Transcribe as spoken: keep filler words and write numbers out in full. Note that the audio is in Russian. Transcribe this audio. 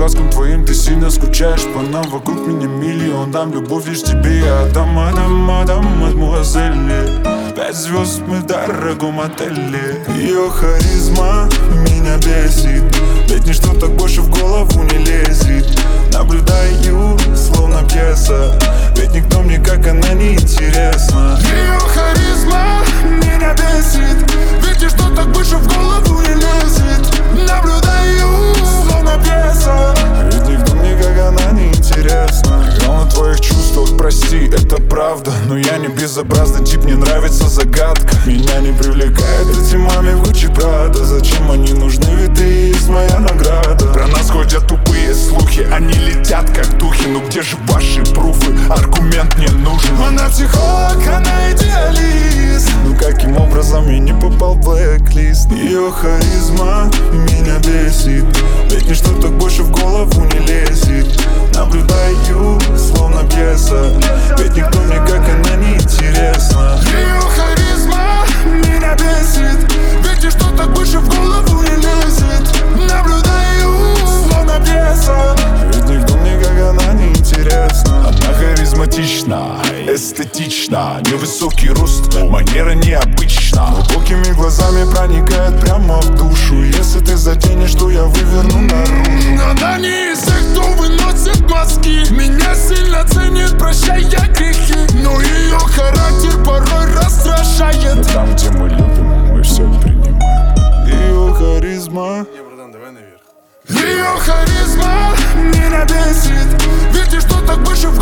глазкам твоим ты сильно скучаешь по нам. Вокруг меня миллион, дам любовь лишь тебе я отдам, отдам, отдам, мадемуазель. Пять звезд мы в дорогом отеле. Ее харизма меня бесит, ведь ничто так больше в голову не лезет. Наблюдаю, словно пьеса, ведь никто мне как она не интересна. Ее харизма меня бесит, ведь ничто так больше в голову не лезет. Наблюдаю, словно пьеса, ведь никто мне как она не интересна. Играл на твоих чувствах, прости, это правда, но я не безобразный тип, мне нравится загадка. Меня не привлекает эти маме в Гуччи Прада. Зачем они нужны, ведь ты есть моя награда. Про нас ходят тупые слухи, они летят как духи. Ну где же ваши пруфы, аргумент не нужен. Она психолог, она идеалист. Ну каким образом я не попал в блэк-лист? Ее харизма меня бесит, ведь ничто так больше в голову не лезет. Наблюдаю, словно пьеса, ведь никто мне как она не интересна. Ее харизма меня бесит, ведь ничто так больше в голову не лезет. Наблюдаю, словно пьеса, ведь никто мне как она не интересна. Она харизматична, эстетична, невысокий рост, манера необычна. Глубокими глазами проникает прямо в душу. Если ты затянешь, то я выверну наружу. Она не из тех, кто выносит мозги, меня сильно ценит, прощая грехи, но ее характер порой раздражает. Но там, где мы любим, мы все принимаем. Ее харизма. Не, братан, давай наверх. Ее харизма меня бесит, ведь ничто так больше в